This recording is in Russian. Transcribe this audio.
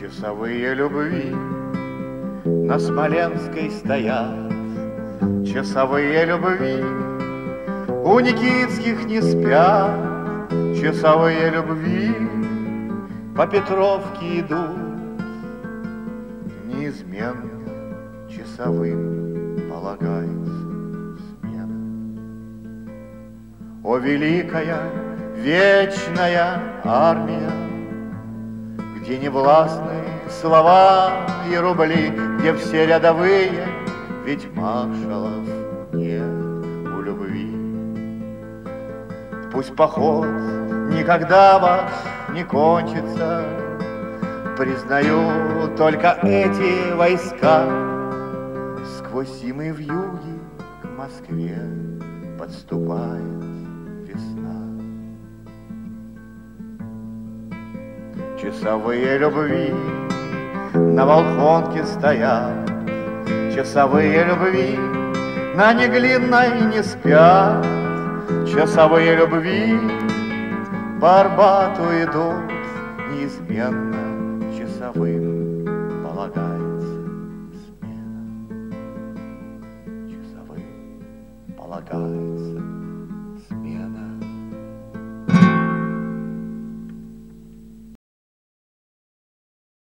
Часовые любви на Смоленской стоят, часовые любви у Никитских не спят, часовые любви по Петровке идут, неизменно часовым полагается смена. О, великая, вечная армия, где не властны слова и рубли, где все рядовые, ведь маршалов нет у любви. Пусть поход никогда ваш не кончится, признаю только эти войска. Сквозь зимы вьюги к Москве подступает весна. Часовые любви на Волхонке стоят, часовые любви на Неглинной не спят, часовые любви по Арбату идут, неизменно часовым полагается смена. Часовым полагается